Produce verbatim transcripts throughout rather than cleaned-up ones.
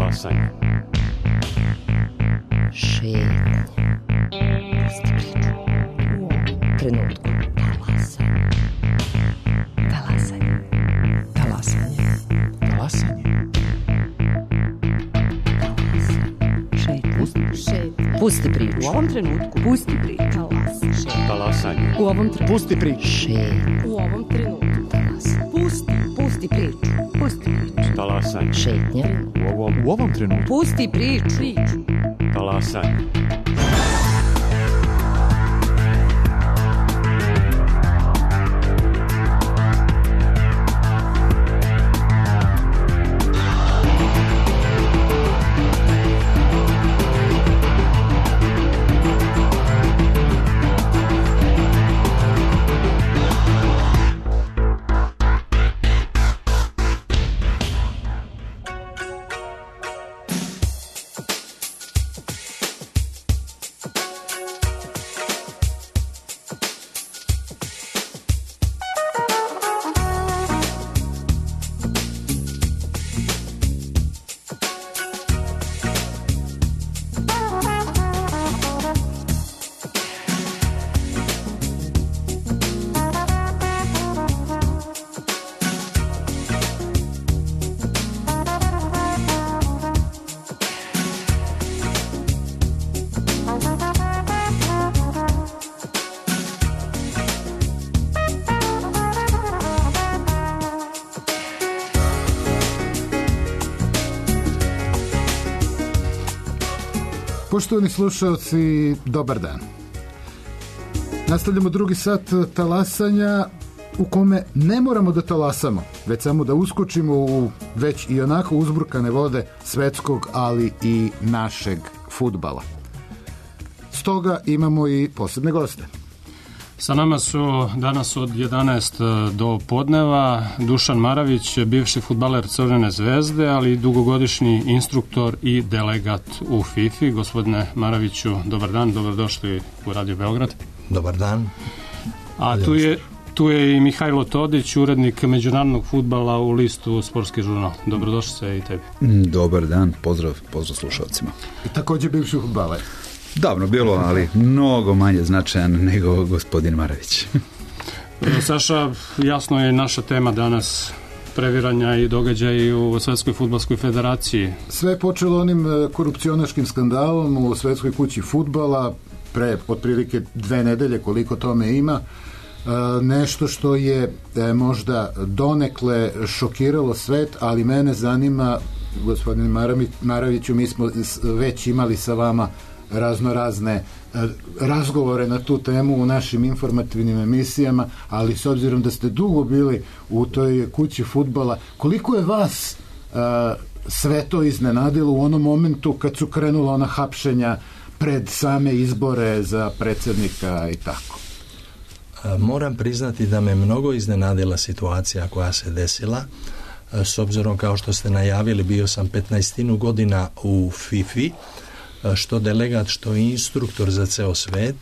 Talasanje. Šetnja. Pusti priču. U ovom trenutku. Talasanje. Talasanje. Talasanje. Šetnja. Pusti priču. U ovom trenutku. Pusti priču. Talasanje. U ovom trenutku. Pusti priču. Šetnja. U ovom trenutku. Talasanje. Pusti. Pusti priču. Pusti priču. Talasanje. Šetnja. U ovom, U ovom trenutku. Pusti priču. Priču. talasanje. Poštovani slušalci, dobar dan. Nastavljamo drugi sat talasanja u kome ne moramo da talasamo, već samo da uskočimo u već i onako uzburkane vode svetskog, ali i našeg fudbala. Stoga imamo i posebne goste. Sa nama su danas od jedanaest do podneva Dušan Maravić, bivši fudbaler Crvene zvezde, ali i dugogodišnji instruktor i delegat u FIFA. Gospodine Maraviću, dobar dan, dobrodošli u Radio Beograd. Dobar dan. A tu je, tu je i Mihajlo Todić, urednik međunarodnog fudbala u listu Sportski žurnal. Dobrodošli se i tebi. Dobar dan, pozdrav, pozdrav slušalcima. I također bivši fudbaler. Davno bilo, ali mnogo manje značajan nego gospodin Maravić. Saša, jasno je naša tema danas previranja i događaji u Svetskoj fudbalskoj federaciji. Sve je počelo onim korupcionaškim skandalom u Svetskoj kući fudbala pre otprilike dve nedelje, koliko tome ima. Nešto što je možda donekle šokiralo svet, ali mene zanima, gospodine Maraviću, mi smo već imali sa vama razno razne razgovore na tu temu u našim informativnim emisijama, ali s obzirom da ste dugo bili u toj kući fudbala, koliko je vas uh, sve to iznenadilo u onom momentu kad su krenula ona hapšenja pred same izbore za predsjednika i tako? Moram priznati da me mnogo iznenadila situacija koja se desila. S obzirom, kao što ste najavili, bio sam petnaestinu godina u FIFA, što delegat, što instruktor za ceo svet,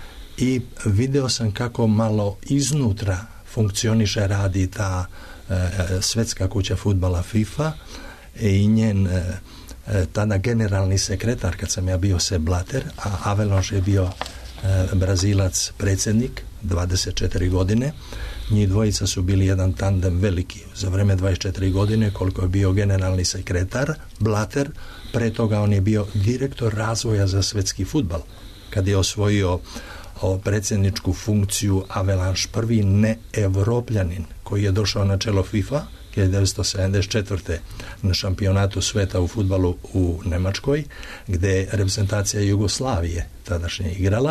i video sam kako malo iznutra funkcioniše, radi ta e, svetska kuća fudbala FIFA i njen e, tada generalni sekretar, kad sam ja bio Sepp Blatter, a Avalanche je bio e, Brazilac predsjednik dvadeset četiri godine. Njih dvojica su bili jedan tandem veliki za vreme dvadeset četiri godine, koliko je bio generalni sekretar Blatter. Pre toga on je bio direktor razvoja za svetski fudbal. Kad je osvojio o, predsjedničku funkciju Avalanche, prvi ne-evropljanin koji je došao na čelo FIFA hiljadu devetsto sedamdeset četvrte na šampionatu sveta u fudbalu u Nemačkoj, gde je reprezentacija Jugoslavije tadašnje igrala,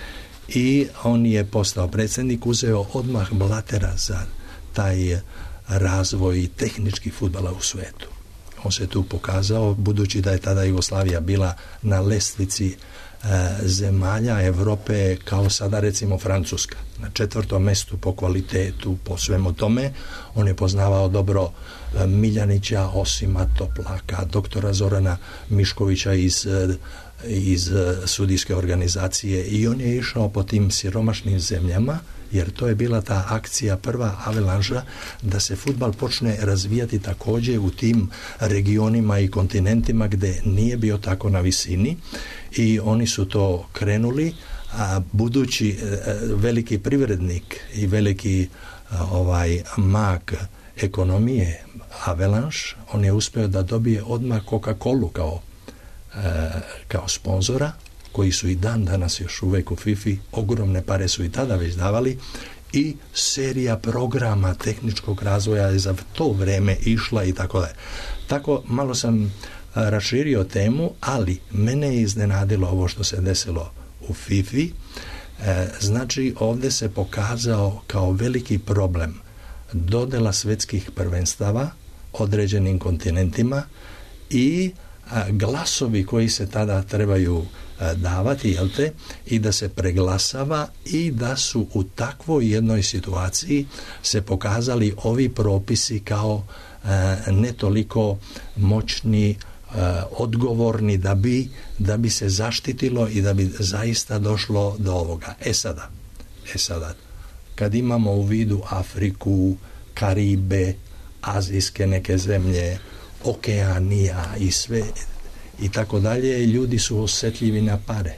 i on je postao predsjednik, uzeo odmah Blattera za taj razvoj tehnički fudbala u svetu. On se tu pokazao, budući da je tada Jugoslavija bila na lestvici e, zemalja Evrope, kao sada recimo Francuska, na četvrtom mestu po kvalitetu, po svemu tome. On je poznavao dobro e, Miljanića, Osima Toplaka, doktora Zorana Miškovića iz, e, iz e, sudijske organizacije, i on je išao po tim siromašnim zemljama jer to je bila ta akcija prva Avalanša da se fudbal počne razvijati također u tim regionima i kontinentima gdje nije bio tako na visini i oni su to krenuli, a budući veliki privrednik i veliki ovaj mag ekonomije Avalanche, on je uspio da dobije odmah Coca-Colu kao, kao sponzora, koji su i dan danas još uvijek u FIFA, ogromne pare su i tada već davali, i serija programa tehničkog razvoja je za to vrijeme išla i tako dalje. Tako malo sam raširio temu, ali mene je iznenadilo ovo što se desilo u FIFA. E, znači ovdje se pokazao kao veliki problem dodjela svjetskih prvenstava određenim kontinentima i a, glasovi koji se tada trebaju a, davati, jel te, i da se preglasava i da su u takvoj jednoj situaciji se pokazali ovi propisi kao a, ne toliko moćni, a, odgovorni da bi, da bi se zaštitilo i da bi zaista došlo do ovoga. E sada, e sada, kad imamo u vidu Afriku, Karibe, azijske neke zemlje, Okeanija i sve i tako dalje, ljudi su osjetljivi na pare.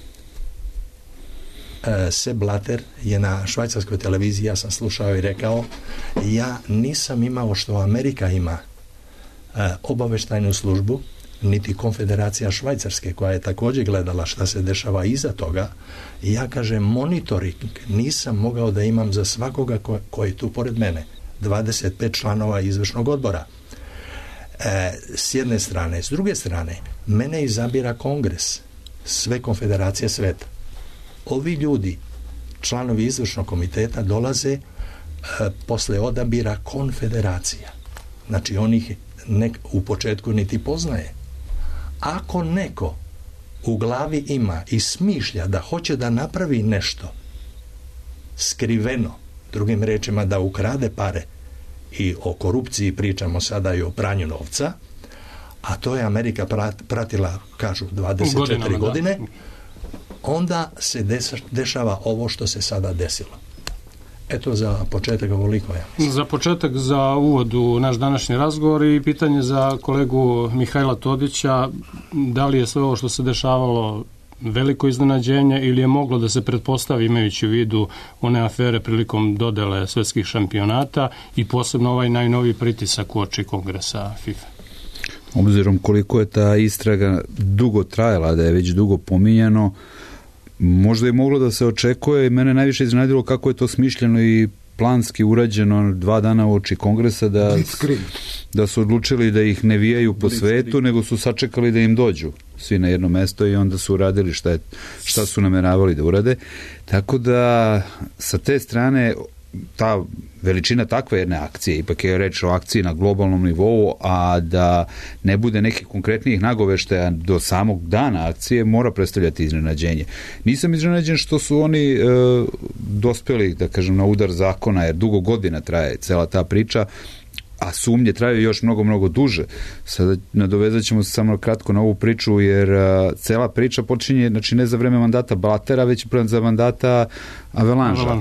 E, Sepp Blatter je na švajcarskoj televiziji, ja sam slušao i rekao, ja nisam imao što Amerika ima e, obavještajnu službu, niti Konfederacija Švajcarske koja je također gledala šta se dešava iza toga. I ja kažem, monitoring nisam mogao da imam za svakoga ko, ko je tu pored mene. dvadeset pet članova izvršnog odbora. E, s jedne strane. S druge strane, mene izabira kongres, sve konfederacije sveta. Ovi ljudi, članovi izvršnog komiteta, dolaze e, posle odabira konfederacija. Znači, on ih ne, u početku niti poznaje. Ako neko u glavi ima i smišlja da hoće da napravi nešto skriveno, drugim rečima da ukrade pare, i o korupciji pričamo sada i o pranju novca, a to je Amerika pratila, kažu, dvadeset četiri Godinama, godine, da. Onda se dešava ovo što se sada desilo. Eto za početak ovoliko, ja mislim. Za početak, za uvod u naš današnji razgovor i pitanje za kolegu Mihajla Todića, da li je sve ovo što se dešavalo veliko iznenađenje ili je moglo da se pretpostavi imajući u vidu one afere prilikom dodele svjetskih šampionata i posebno ovaj najnoviji pritisak uoči kongresa FIFA? Obzirom koliko je ta istraga dugo trajala, da je već dugo pominjano, možda je moglo da se očekuje, i mene najviše iznenadilo kako je to smišljeno i planski urađeno dva dana uoči kongresa, da, da su odlučili da ih ne vijaju po svetu, nego su sačekali da im dođu svi na jedno mesto i onda su uradili šta, je, šta su nameravali da urade. Tako da sa te strane ta veličina takve jedne akcije, ipak je reč o akciji na globalnom nivou, a da ne bude nekih konkretnijih nagoveštaja do samog dana akcije, mora predstavljati iznenađenje. Nisam iznenađen što su oni e, dospeli, da kažem, na udar zakona, jer dugo godina traje cela ta priča, a sumnje traju još mnogo, mnogo duže. Sada nadovezat ćemo se samo kratko na ovu priču, jer a, cela priča počinje, znači ne za vreme mandata Blattera, već za mandata Avalanche.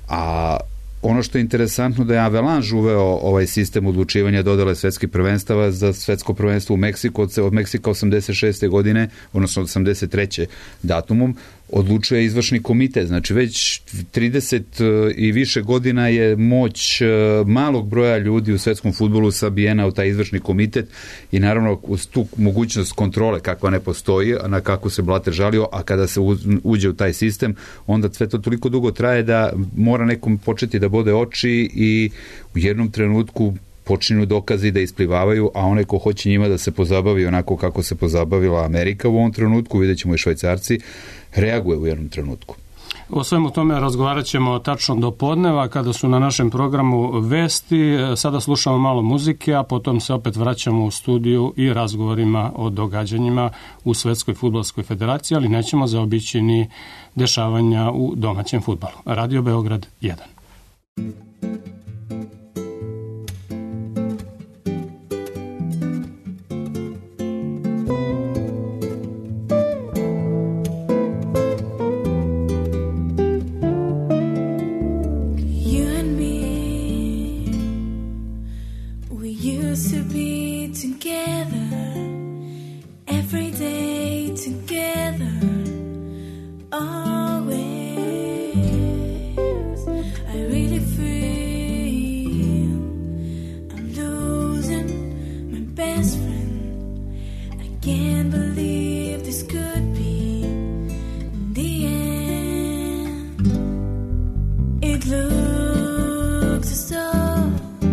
A ono što je interesantno da je Avalanche uveo ovaj sistem odlučivanja dodele svetskih prvenstava za svetsko prvenstvo u Meksiku od, od Meksika osamdeset šeste godine, odnosno osamdeset treće datumom, odlučuje izvršni komitet. Znači već trideset i više godina je moć malog broja ljudi u svetskom fudbalu sabijena u taj izvršni komitet i naravno uz tu mogućnost kontrole kakva ne postoji, na kako se Blatter žalio, a kada se uđe u taj sistem, onda sve to toliko dugo traje da mora nekom početi da bode oči i u jednom trenutku počinju dokazi da isplivavaju, a onaj ko hoće njima da se pozabavi onako kako se pozabavila Amerika u ovom trenutku, vidjet ćemo i Švajcarci, reaguje u jednom trenutku. O svemu tome razgovarat ćemo tačno do podneva kada su na našem programu vesti. Sada slušamo malo muzike, a potom se opet vraćamo u studiju i razgovorima o događanjima u Svetskoj fudbalskoj federaciji, ali nećemo zaobići ni dešavanja u domaćem fudbalu. Radio Beograd jedan. to be together, every day together, always. I really feel I'm losing my best friend. I can't believe this could be the end. It looks as though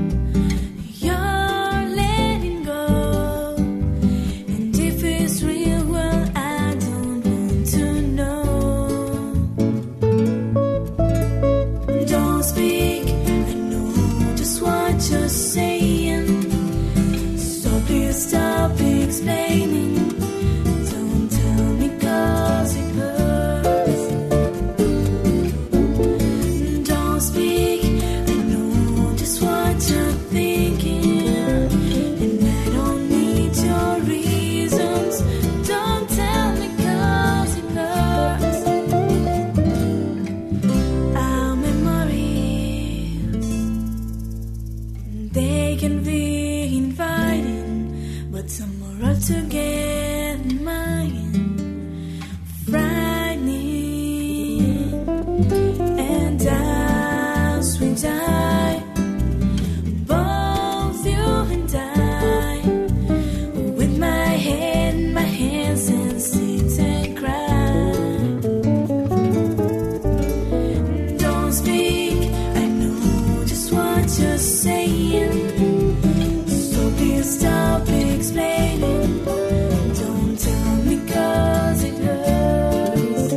you're letting go, and if it's real, well, I don't want to know. Don't speak, I know just what you're saying, so please stop explaining. Don't tell me 'cause it hurts. Don't speak, I know just what you're thinking, and I don't need your reasons. Don't tell me 'cause it hurts. Our memories, they can be inviting, but some are altogether mine, frightening. And as we die, both you and I, with my head in my hands and sit and cry. Don't speak, I know just what you're saying, so please stop explaining. Don't tell me 'cause it hurts.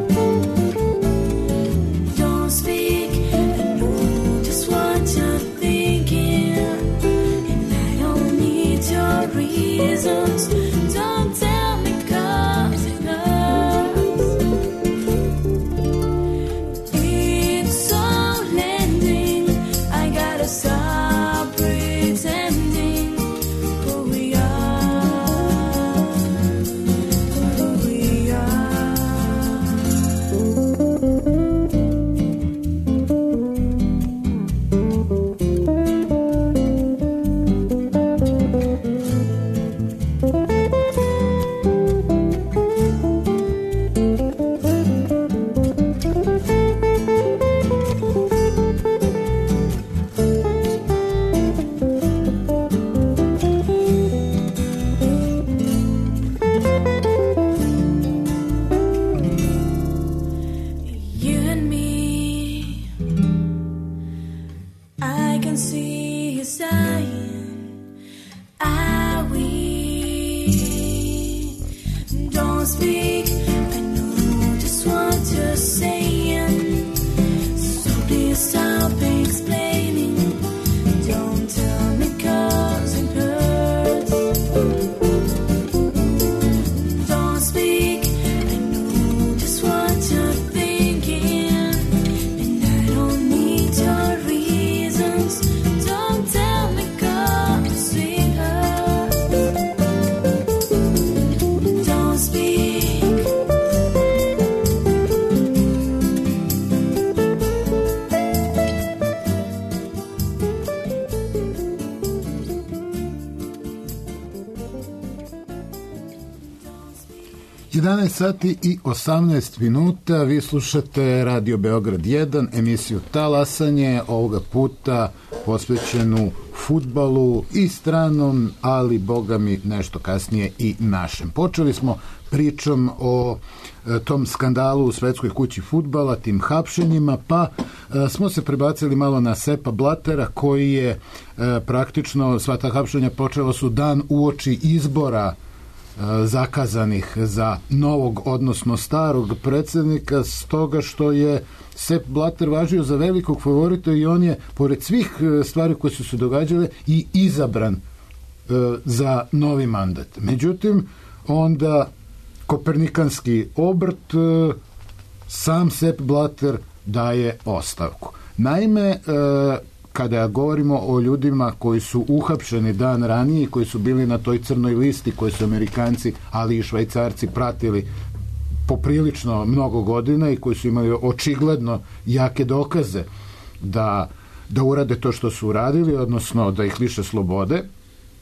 Don't speak, I know just what you're thinking, and I don't need your reasons. Don't tell me 'cause it hurts. It's all ending, I gotta stop pretending who we are, who we are. You and me, I can see you sighing. Are we? Don't speak, I know just what you're saying, so please stop explaining. Don't tell me 'cause it hurts. Don't speak, I know just what you're thinking, and I don't need your reasons. Don't tell me 'cause it hurts. Don't speak. jedanaest sati i osamnaest minuta, vi slušate Radio Beograd jedan, emisiju Talasanje, ovoga puta posvećenu fudbalu i stranom, ali boga mi nešto kasnije i našem. Počeli smo pričom o e, tom skandalu u Svetskoj kući fudbala, tim hapšenjima, pa e, smo se prebacili malo na Seppa Blattera, koji je e, praktično, sva ta hapšenja počela su dan uoči izbora zakazanih za novog, odnosno starog predsjednika, stoga što je Sepp Blatter važio za velikog favorita i on je, pored svih stvari koje su se događale, i izabran e, za novi mandat. Međutim, onda kopernikanski obrt, e, sam Sepp Blatter daje ostavku. Naime, e, kada govorimo o ljudima koji su uhapšeni dan ranije, koji su bili na toj crnoj listi, koji su Amerikanci, ali i Švajcarci pratili poprilično mnogo godina i koji su imali očigledno jake dokaze da, da urade to što su uradili, odnosno da ih liše slobode,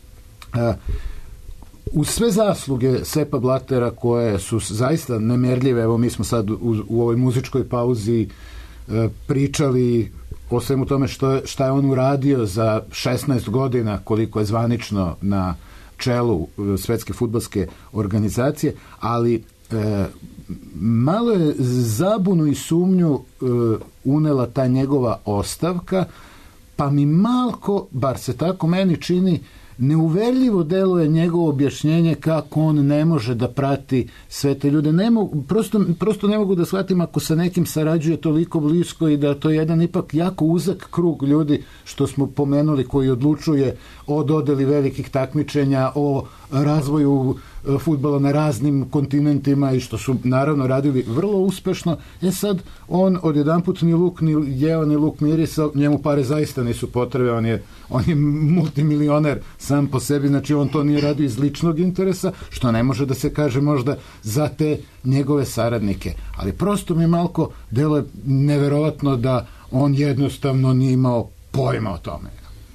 A, uz sve zasluge Sepa Blatera koje su zaista nemerljive, evo mi smo sad u, u ovoj muzičkoj pauzi e, pričali o svemu tome što, šta je on uradio za šesnaest godina koliko je zvanično na čelu e, svetske fudbalske organizacije, ali e, malo je zabunu i sumnju e, unela ta njegova ostavka, pa mi malko, bar se tako meni čini, neuverljivo deluje njegovo objašnjenje kako on ne može da prati sve te ljude. Ne mogu, prosto, prosto ne mogu da shvatim ako sa nekim sarađuje toliko blisko i da to je jedan ipak jako uzak krug ljudi što smo pomenuli koji odlučuje o dodeli velikih takmičenja, o razvoju fudbala na raznim kontinentima i što su naravno radili vrlo uspešno. E sad, on odjedanput ni luk ni jeo ni luk mirisa, njemu pare zaista nisu potrebe, on je, on je multimilioner sam po sebi, znači on to nije radio iz ličnog interesa, što ne može da se kaže možda za te njegove saradnike. Ali prosto mi malko delo je neverovatno da on jednostavno nije imao pojma o tome.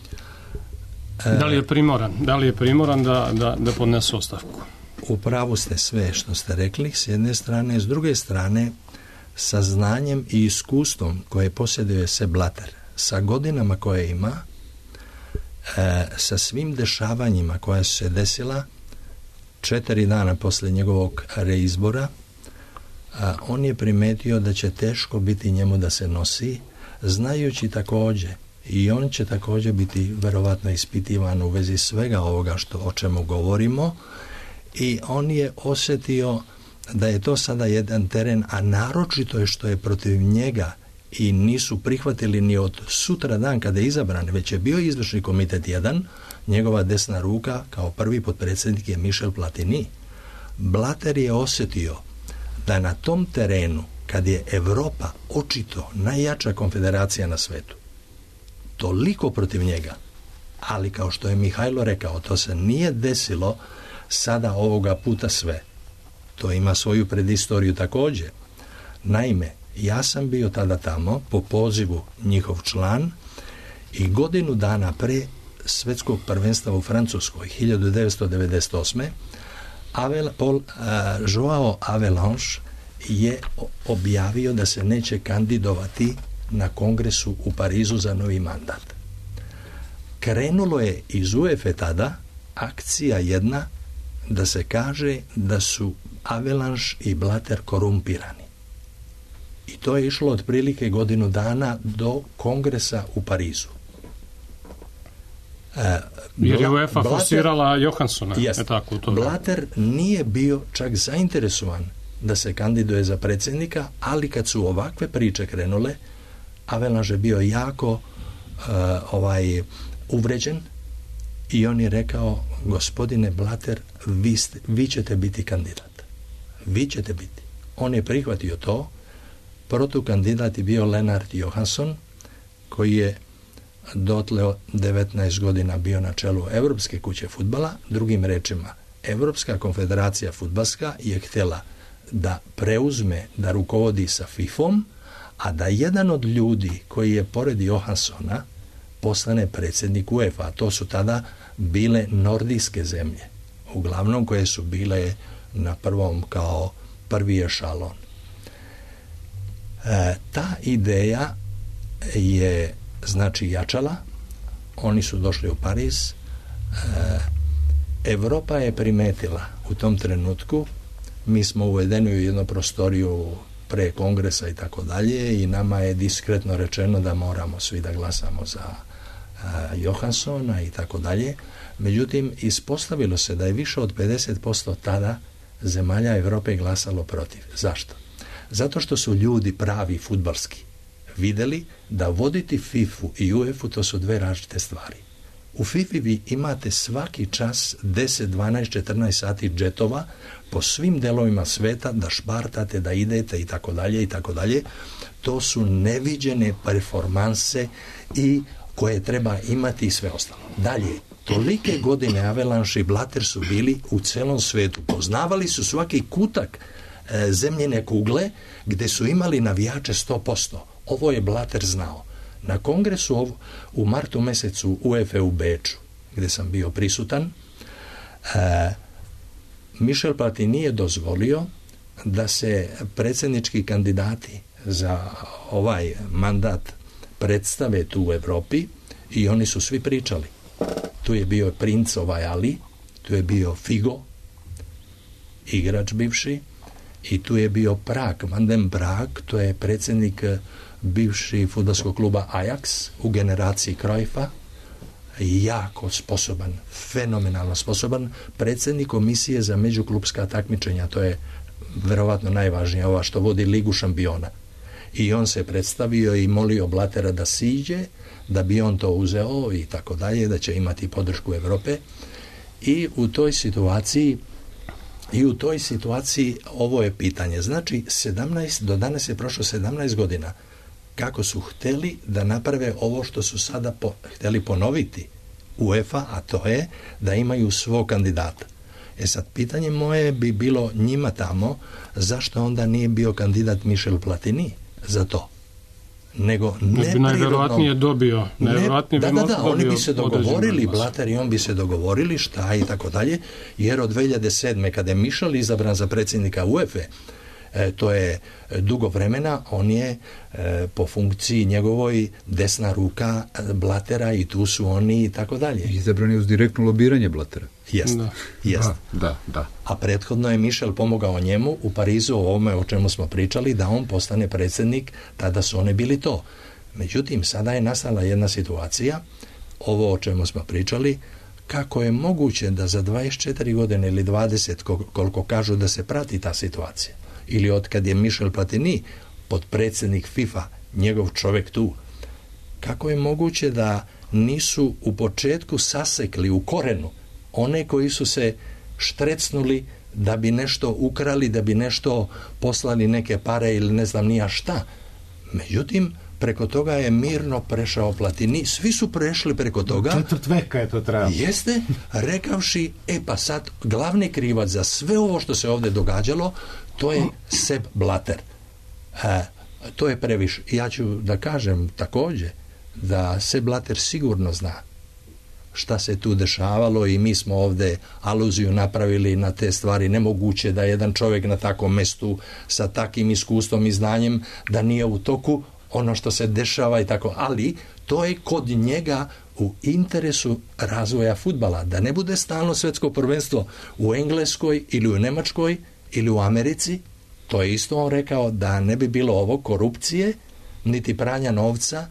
Da li je primoran? Da li je primoran da, da, da podnese ostavku? U pravu ste sve što ste rekli, s jedne strane, s druge strane, sa znanjem i iskustvom koje posjeduje Sepp Blatter, sa godinama koje ima, e, sa svim dešavanjima koja su se desila četiri dana posle njegovog reizbora, a, on je primetio da će teško biti njemu da se nosi, znajući također i on će također biti verovatno ispitivan u vezi svega ovoga što, o čemu govorimo, i on je osjetio da je to sada jedan teren, a naročito je što je protiv njega i nisu prihvatili ni od sutra dan kada je izabran, već je bio izvršni komitet jedan, njegova desna ruka kao prvi potpredsjednik je Michel Platini. Blatter je osjetio da na tom terenu, kad je Europa očito najjača konfederacija na svetu, toliko protiv njega, ali kao što je Mihajlo rekao, to se nije desilo sada ovoga puta sve. To ima svoju predistoriju također. Naime, ja sam bio tada tamo po pozivu njihov član i godinu dana pre svetskog prvenstva u Francuskoj hiljadu devetsto devedeset osme. Avel, Paul, uh, Joao Avalanche je objavio da se neće kandidovati na kongresu u Parizu za novi mandat. Krenulo je iz UEFA tada akcija jedna da se kaže da su Avalanche i Blatter korumpirani. I to je išlo otprilike godinu dana do kongresa u Parizu. E, Jer je Bla, UEFA Blatter, forsirala Johanssona. Jest, je tako, to Blatter nije bio čak zainteresovan da se kandiduje za predsjednika, ali kad su ovakve priče krenule, Avalanche je bio jako uh, ovaj uvređen i on je rekao, gospodine Blatter, vi, ste, vi ćete biti kandidat. Vi ćete biti. On je prihvatio to. Protukandidat je bio Lennart Johansson, koji je dotle devetnaest godina bio na čelu Europske kuće fudbala. Drugim rečima, Europska konfederacija fudbalska je htjela da preuzme, da rukovodi sa fifom, a da jedan od ljudi koji je pored Johanssona postane predsjednik UEFA. To su tada bile nordijske zemlje, uglavnom koje su bile na prvom kao prvi ešalon. E, ta ideja je znači jačala, oni su došli u Pariz, e, Europa je primetila u tom trenutku, mi smo uvedeni u jednu prostoriju pre kongresa i tako dalje i nama je diskretno rečeno da moramo svi da glasamo za uh, Johanssona i tako dalje. Međutim, ispostavilo se da je više od pedeset posto tada zemalja Europe glasalo protiv. Zašto? Zato što su ljudi pravi fudbalski vidjeli da voditi fifu i UEFA to su dve različite stvari. U fifi vi imate svaki čas deset, dvanaest, četrnaest sati džetova po svim delovima sveta da špartate, da idete i tako dalje i tako dalje. To su neviđene performanse i koje treba imati i sve ostalo. Dalje, tolike godine Avalanche i Blatter su bili u celom svetu. Poznavali su svaki kutak e, zemljene kugle gde su imali navijače sto posto. Ovo je Blatter znao. Na kongresu u martu mesecu UEFA u Beču, gdje sam bio prisutan, E, Michel Platini je dozvolio da se predsjednički kandidati za ovaj mandat predstave tu u Europi i oni su svi pričali. Tu je bio princ ovaj Ali, tu je bio Figo, igrač bivši, i tu je bio Prag, Van den Prag, to je predsjednik bivši fudbalskog kluba Ajax u generaciji Cruyffa, jako sposoban, fenomenalno sposoban, predsjednik komisije za međuklubska takmičenja, to je verovatno najvažnije, ova što vodi Ligu šampiona. I on se predstavio i molio Blattera da siđe, da bi on to uzeo i tako dalje, da će imati podršku Europe. I u toj situaciji i u toj situaciji ovo je pitanje. Znači, sedamnaest, do danas je prošlo sedamnaest godina kako su htjeli da naprave ovo što su sada po, htjeli ponoviti UEFA, a to je da imaju svog kandidata. E sad, pitanje moje bi bilo njima tamo, zašto onda nije bio kandidat Michel Platini za to? Nego ne bi najverovatnije dobio. Najverovatnije ne, bi da, da, da, oni bi se dogovorili, Blatter Blatter i on bi se dogovorili šta i tako dalje, jer od dvije hiljade sedme kada je Michel izabran za predsjednika UEFA, e, to je dugo vremena, on je e, po funkciji njegovoj desna ruka Blattera i tu su oni i tako dalje. Izabran je uz direktno lobiranje Blattera. Jest, Da. jest. Da, da, da. A prethodno je Michel pomogao njemu u Parizu, o ovome o čemu smo pričali, da on postane predsjednik, tada su oni bili to. Međutim, sada je nastala jedna situacija, ovo o čemu smo pričali, kako je moguće da za dvadeset četiri godine ili dvadeset, koliko kažu da se prati ta situacija, ili od kad je Michel Platini potpredsjednik FIFA, njegov čovjek tu, kako je moguće da nisu u početku sasekli u korenu one koji su se štrecnuli da bi nešto ukrali, da bi nešto poslali neke pare ili ne znam nija šta. Međutim, preko toga je mirno prešao Platini, svi su prešli preko toga. Četvrt veka je to trajalo. Jeste, rekavši, e pa sad, glavni krivac za sve ovo što se ovdje događalo, to je Sepp Blatter. E, to je previše. Ja ću da kažem također da Sepp Blatter sigurno zna šta se tu dešavalo i mi smo ovdje aluziju napravili na te stvari. Nemoguće da jedan čovjek na takvom mestu sa takim iskustvom i znanjem da nije u toku ono što se dešava i tako, ali to je kod njega u interesu razvoja fudbala, da ne bude stalno svjetsko prvenstvo u Engleskoj ili u Njemačkoj ili u Americi. To je isto on rekao, da ne bi bilo ovo korupcije niti pranja novca,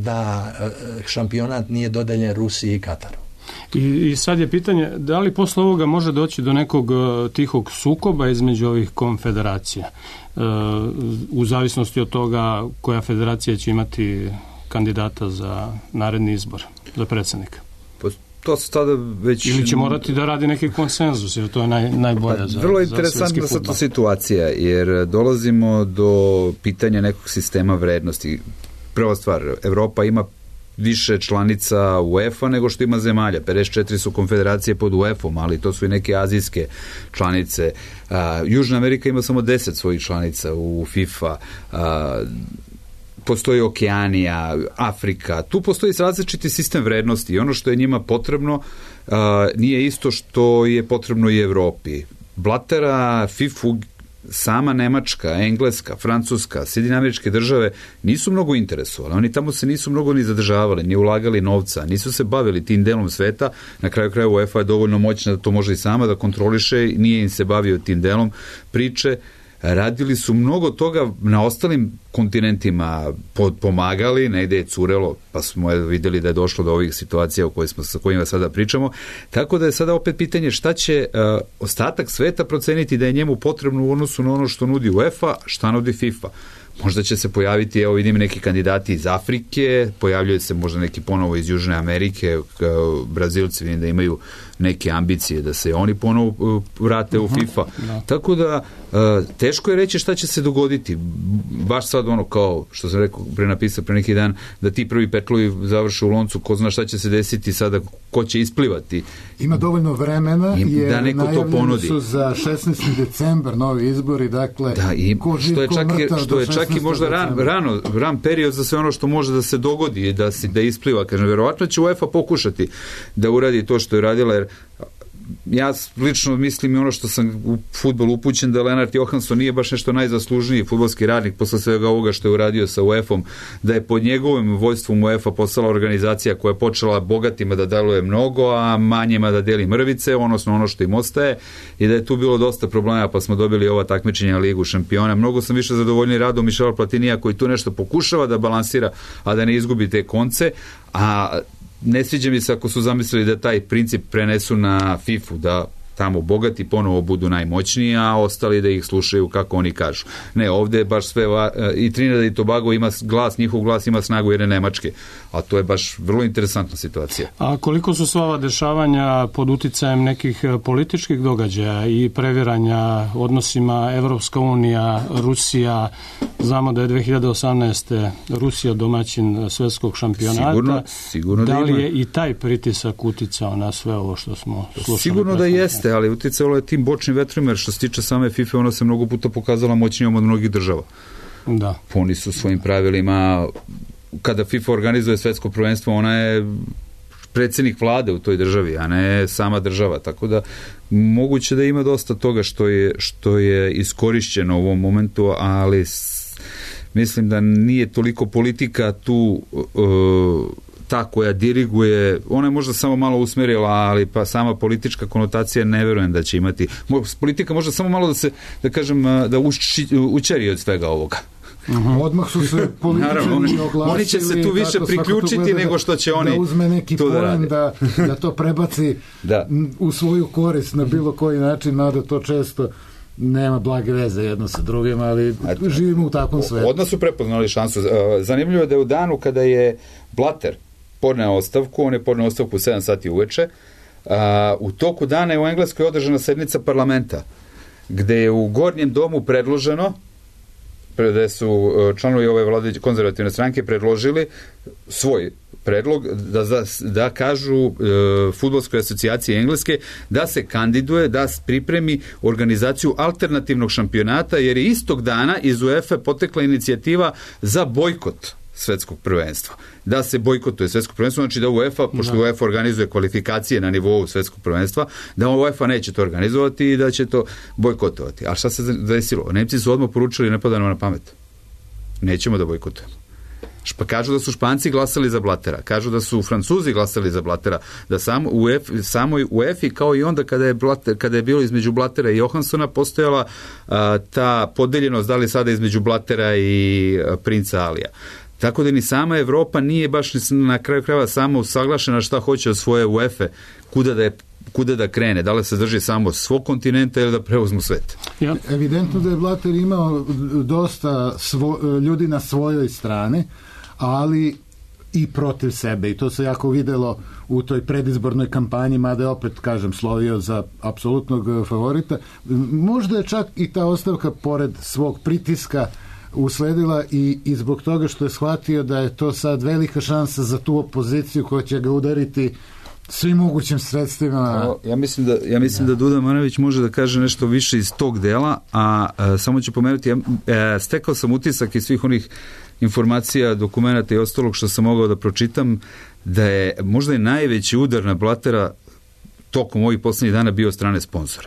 da šampionat nije dodeljen Rusiji i Kataru. I, I sad je pitanje, da li posle ovoga može doći do nekog uh, tihog sukoba između ovih konfederacija, uh, u zavisnosti od toga koja federacija će imati kandidata za naredni izbor, za predsjednika? To se tada već... Ili će morati da radi neki konsenzus, jer to je naj, najbolje pa, za, vrlo za interesantna sa to situacija, jer dolazimo do pitanja nekog sistema vrednosti. Prva stvar, Evropa ima više članica UEFA nego što ima zemalja. pedeset četiri su konfederacije pod UEFA-om, ali to su i neke azijske članice. A, Južna Amerika ima samo deset svojih članica u FIFA. A, postoji Okeanija, Afrika. Tu postoji različiti sistem vrednosti i ono što je njima potrebno uh, nije isto što je potrebno i Evropi. Blattera, FIFA, sama Nemačka, Engleska, Francuska, Sjedinjene Američke Države nisu mnogo interesovali. Oni tamo se nisu mnogo ni zadržavali, ni ulagali novca, nisu se bavili tim delom sveta. Na kraju kraja UEFA je dovoljno moćna da to može i sama da kontroliše, nije im se bavio tim delom priče. Radili su mnogo toga na ostalim kontinentima, pomagali, negde je curelo, pa smo vidjeli da je došlo do ovih situacija o kojima smo, sa kojima sada pričamo. Tako da je sada opet pitanje šta će uh, ostatak sveta proceniti da je njemu potrebno u odnosu na ono što nudi UEFA, šta nudi FIFA. Možda će se pojaviti, evo vidim neki kandidati iz Afrike, pojavljaju se možda neki ponovo iz Južne Amerike, Brazilci vidim da imaju neke ambicije da se oni ponovo vrate u FIFA. Da. Tako da teško je reći šta će se dogoditi. Baš sad ono kao što sam rekao pre napisao pre neki dan, da ti prvi petlovi završe u loncu, ko zna šta će se desiti sada, ko će isplivati. Ima dovoljno vremena I, jer da neko to ponudi. Su za šesnaesti decembar novi izbori, dakle da, i, ko živ, što je ko čak, mrtav što je čak i možda ran, rano, ran period za sve ono što može da se dogodi i da, si, da ispliva. Kažem, verovatno će UEFA pokušati da uradi to što je radila, jer ja lično mislim i ono što sam u fudbalu upućen, da Lennart Johansson nije baš nešto najzaslužniji fudbalski radnik posle svega ovoga što je uradio sa UEFA-om, da je pod njegovim vojstvom UEFA postala organizacija koja je počela bogatima da deluje mnogo, a manjima da deli mrvice, odnosno ono što im ostaje, i da je tu bilo dosta problema, pa smo dobili ova takmičenja Ligu šampiona. Mnogo sam više zadovoljni radom Michela Platinija, koji tu nešto pokušava da balansira, a da ne izgubi te konce, a ne sviđa mi se ako su zamislili da taj princip prenesu na FIFA, da tamo bogati ponovo budu najmoćniji, a ostali da ih slušaju kako oni kažu. Ne, ovde je baš sve, i Trinidad i Tobago ima glas, njihov glas ima snagu jedne Nemačke, a to je baš vrlo interesantna situacija. A koliko su sva ova dešavanja pod uticajem nekih političkih događaja i previranja odnosima Evropska unija, Rusija, znamo da je dve hiljade osamnaeste. Rusija domaćin svetskog šampionata. Sigurno, sigurno da, da li ima. je i taj pritisak uticao na sve ovo što smo slušali? Sigurno da jeste, ali uticalo je tim bočnim vetrima, jer što se tiče same FIFA, ona se mnogo puta pokazala moćnijom od mnogih država. Da. Oni su svojim pravilima, kada FIFA organizuje svetsko prvenstvo, ona je predsjednik vlade u toj državi, a ne sama država, tako da moguće da ima dosta toga što je, što je iskorišćeno u ovom momentu, ali mislim da nije toliko politika tu uh, ta koja diriguje, ona je možda samo malo usmerila, ali pa sama politička konotacija ne verujem da će imati. Politika možda samo malo da se, da kažem, da uči, učeri od svega ovoga. Uh-huh. Odmah su se političari oglasili. Oni će se tu više priključiti nego što će oni da uzme neki to da poen, rade. Da, da to prebaci da. u svoju korist na bilo koji način, mada to često nema blage veze jedno sa drugim, ali živimo u takvom svetu. Odmah su prepoznali šansu. Zanimljivo je da je u danu kada je Blatter podneo ostavku, on je podneo ostavku u sedam sati uveče, a, u toku dana je u Engleskoj održana sednica parlamenta, gde je u Gornjem domu predloženo, gde su članovi ove vladajuće konzervativne stranke predložili svoj predlog da, da, da kažu e, fudbalskoj asocijaciji Engleske da se kandiduje, da pripremi organizaciju alternativnog šampionata, jer je istog dana iz UEFA potekla inicijativa za bojkot svetskog prvenstva. Da se bojkotuje svetsko prvenstvo, znači da UEFA, pošto da. UEFA organizuje kvalifikacije na nivou svetskog prvenstva, da UEFA neće to organizovati i da će to bojkotovati. A šta se desilo? Nemci su odmah poručili, ne pada nam na pamet. Nećemo da bojkotujemo. Pa kažu da su Španci glasali za Blattera, kažu da su Francuzi glasali za Blattera, da samo u UEFA, samoj UEFA kao i onda kada je, Blatter, kada je bilo između Blattera i Johanssona postojala a, ta podeljenost, da li sada između Blattera i a, princa Alija. Tako da ni sama Evropa nije baš na kraju krajeva samo usaglašena šta hoće od svoje UEFA, kuda da je kuda da krene, da li se drži samo svog kontinenta ili da preuzmu svet. Ja. Evidentno da je Blatter imao dosta svo, ljudi na svojoj strani, ali i protiv sebe, i to se jako videlo u toj predizbornoj kampanji, mada je opet, kažem, slovio za apsolutnog favorita. Možda je čak i ta ostavka pored svog pritiska usledila i, i zbog toga što je shvatio da je to sad velika šansa za tu opoziciju koja će ga udariti svim mogućim sredstvima. Ja mislim da, ja mislim da. da Duda Manović može da kaže nešto više iz tog dela, a, a samo ću pomenuti, ja, a, stekao sam utisak iz svih onih informacija, dokumenata i ostalog što sam mogao da pročitam, da je možda i najveći udar na Blattera tokom ovih poslednjih dana bio od strane sponzora.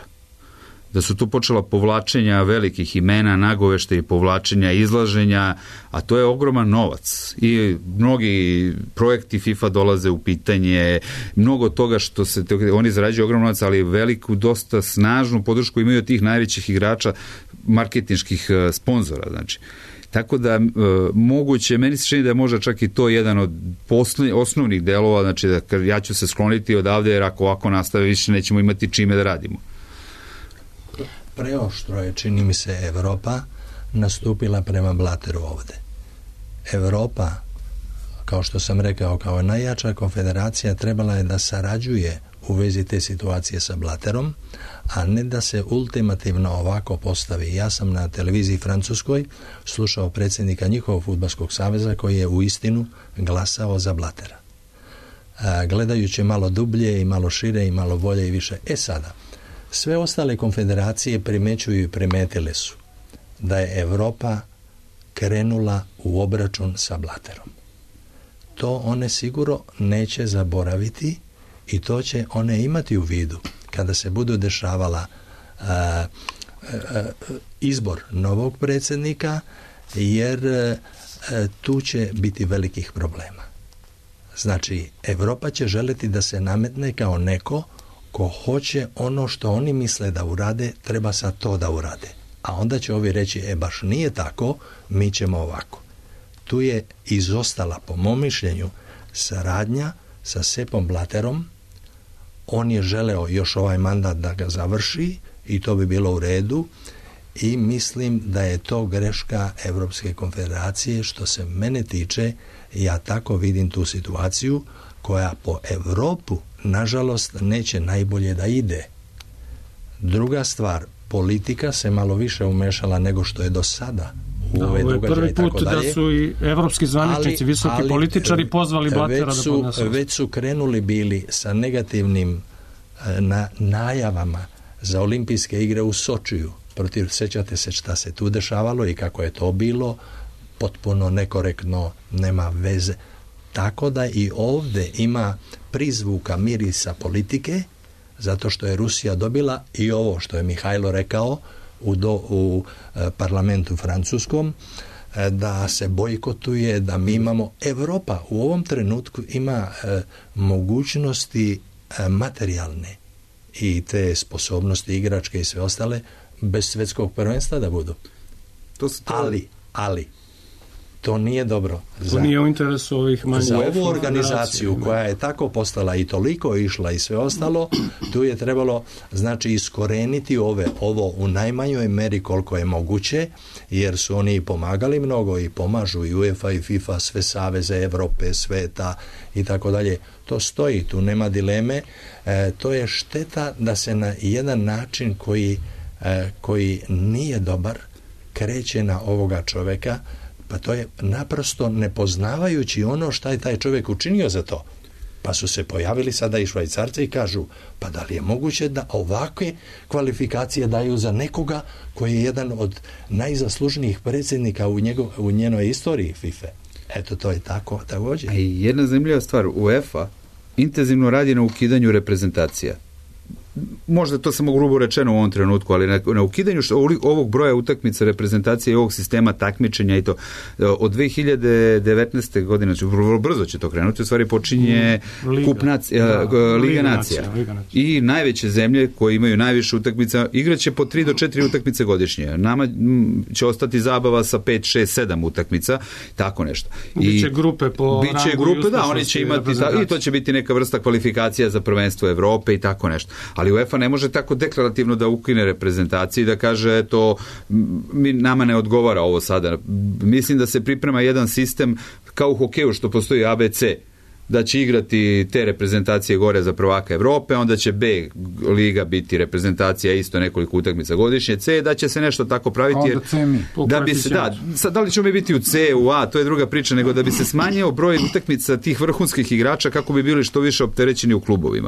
Da su tu počela povlačenja velikih imena, nagovešte i povlačenja, izlaženja, a to je ogroman novac. I mnogi projekti FIFA dolaze u pitanje, mnogo toga što se, oni zarađuju ogroman novac, ali veliku, dosta snažnu podršku imaju od tih najvećih igrača, marketinških sponzora, znači. Tako da, e, moguće, meni se čini da je možda čak i to jedan od posle, osnovnih delova, znači da ja ću se skloniti odavde, jer ako ovako nastave više nećemo imati čime da radimo. Preoštro je, čini mi se, Evropa nastupila prema Blatteru ovde. Evropa, kao što sam rekao, kao najjača konfederacija trebala je da sarađuje u vezi te situacije sa Blatterom, a ne da se ultimativno ovako postavi. Ja sam na televiziji francuskoj slušao predsjednika njihovog fudbalskog saveza koji je u istinu glasao za Blattera. A, gledajući malo dublje i malo šire i malo bolje i više. E sada, sve ostale konfederacije primećuju i primetile su da je Evropa krenula u obračun sa Blatterom. To one sigurno neće zaboraviti i to će one imati u vidu kada se budu dešavala a, a, a, izbor novog predsjednika, jer a, tu će biti velikih problema. Znači, Europa će želiti da se nametne kao neko ko hoće ono što oni misle da urade, treba sad to da urade. A onda će ovi reći, e baš nije tako, mi ćemo ovako. Tu je izostala, po mom mišljenju, saradnja sa Sepom Blatterom. On je želeo još ovaj mandat da ga završi i to bi bilo u redu i mislim da je to greška Evropske konfederacije. Što se mene tiče, ja tako vidim tu situaciju koja po Europu, nažalost, neće najbolje da ide. Druga stvar, politika se malo više umešala nego što je do sada. Da, ovo je prvi put da su i evropski zvaničnici, ali, visoki ali, političari pozvali Blattera da podnesu. Već su krenuli bili sa negativnim na, najavama za olimpijske igre u Sočiju. Protiv, sećate se šta se tu dešavalo i kako je to bilo, potpuno nekorektno, nema veze. Tako da i ovdje ima prizvuka mirisa politike, zato što je Rusija dobila i ovo što je Mihajlo rekao u, do, u e, parlamentu francuskom, e, da se bojkotuje, da mi imamo, Europa u ovom trenutku ima e, mogućnosti e, materijalne i te sposobnosti igračke i sve ostale bez svjetskog prvenstva da budu. To to... Ali, ali to nije dobro. To za, nije u interesu ovih manjih. Za ovu organizaciju koja je tako postala i toliko išla i sve ostalo, tu je trebalo, znači, iskoreniti ove, ovo u najmanjoj meri koliko je moguće, jer su oni pomagali mnogo i pomažu i UEFA i FIFA, sve saveze Evrope, sveta i tako dalje. To stoji, tu nema dileme. E, to je šteta da se na jedan način koji, e, koji nije dobar kreće na ovoga čoveka. Pa to je naprosto nepoznavajući ono šta je taj čovjek učinio za to. Pa su se pojavili sada i Švajcarci i kažu, pa da li je moguće da ovakve kvalifikacije daju za nekoga koji je jedan od najzaslužnijih predsjednika u, njegov, u njenoj istoriji FIFA. Eto, to je tako također. A i jedna zanimljiva stvar, UEFA intenzivno radi na ukidanju reprezentacija. Možda to samo grubo rečeno u ovom trenutku, ali na, na ukidanju što, ovog broja utakmica reprezentacije i ovog sistema takmičenja i to od dve hiljade devetnaeste. godine, vrlo brzo će to krenuti, u stvari počinje Liga, kup nacija, da, Liga, Liga nacija. nacija. Liga nacija. I najveće zemlje koje imaju najviše utakmica igraće po tri do četiri utakmice godišnje. Nama će ostati zabava sa pet, šest, sedam utakmica, tako nešto. I biće grupe po biće rangu grupe, da, oni će imati ta, i to će biti neka vrsta kvalifikacija za prvenstvo Evrope i tako nešto. Ali UEFA ne može tako deklarativno da ukine reprezentaciji i da kaže to mi, nama ne odgovara ovo sada. Mislim da se priprema jedan sistem kao u hokeju što postoji A B C, da će igrati te reprezentacije gore za prvaka Evrope, onda će B liga biti reprezentacija isto nekoliko utakmica godišnje, C da će se nešto tako praviti jer da bi se, da, sad, da li ćemo mi biti u C, u A, to je druga priča, nego da bi se smanjio broj utakmica tih vrhunskih igrača kako bi bili što više opterećeni u klubovima.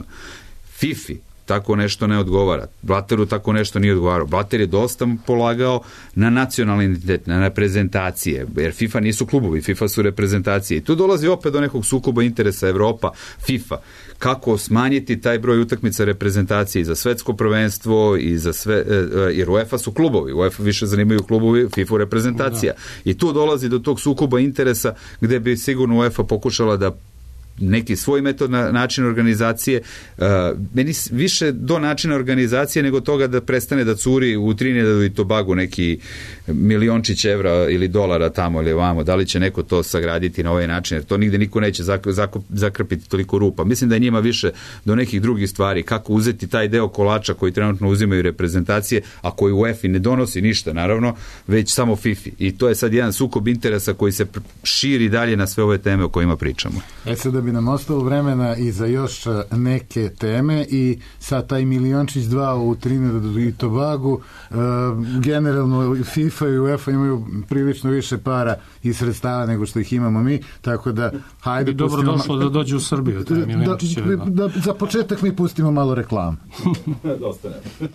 FIFA tako nešto ne odgovara. Blatteru tako nešto nije odgovarao. Blatter je dosta polagao na nacionalni identitet, na reprezentacije, jer FIFA nisu klubovi, FIFA su reprezentacije. I tu dolazi opet do nekog sukoba interesa Evropa, FIFA. Kako smanjiti taj broj utakmica reprezentacije i za svetsko prvenstvo i za sve, jer UEFA su klubovi, UEFA više zanimaju klubovi, FIFA reprezentacija. Da. I tu dolazi do tog sukoba interesa gde bi sigurno UEFA pokušala da neki svoj metod na način organizacije, uh, meni više do načina organizacije nego toga da prestane da curi u Trinidadu i Tobagu neki miliončić evra ili dolara tamo ili ovamo, da li će neko to sagraditi na ovaj način, jer to nigde niko neće zak, zak, zakrpiti toliko rupa. Mislim da je njima više do nekih drugih stvari, kako uzeti taj deo kolača koji trenutno uzimaju reprezentacije, a koji u UEFA ne donosi ništa, naravno, već samo FIFA. I to je sad jedan sukob interesa koji se širi dalje na sve ove teme o kojima pričamo. E sad da bi nam ostalo vremena i za još neke teme i sad taj miliončić dva u Trinidadu i Tobagu, uh, generalno FIFA i UEFA imaju prilično više para i sredstava nego što ih imamo mi, tako da hajde bi dobro došlo ma... da dođe u Srbiju taj miliončić. Da, da, da, za početak mi pustimo malo reklam. Dosta ne.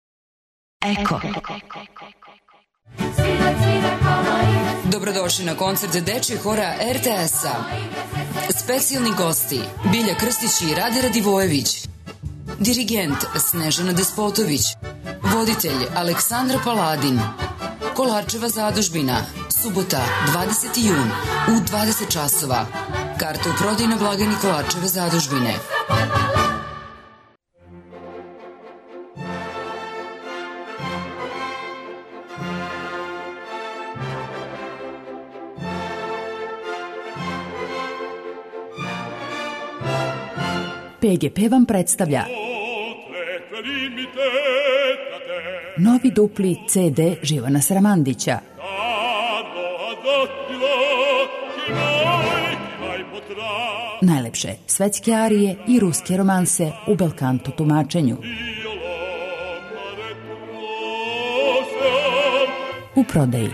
Eko. Dobrodošli na koncert dečjeg hora er te es-a. Specijalni gosti Bilja Krstić i Rade Radivojević. dirigent Snežana Despotović, voditelj Aleksandra Paladin. Kolarčeva zadužbina, subota, dvadeseti jun, u dvadeset časova. Karte u prodaju na blagajni Kolarčeve zadužbine. P G P vam predstavlja novi dupli C D Živana Sramandića. Najlepše svetske arije i ruske romanse u belkanto tumačenju. U prodaji.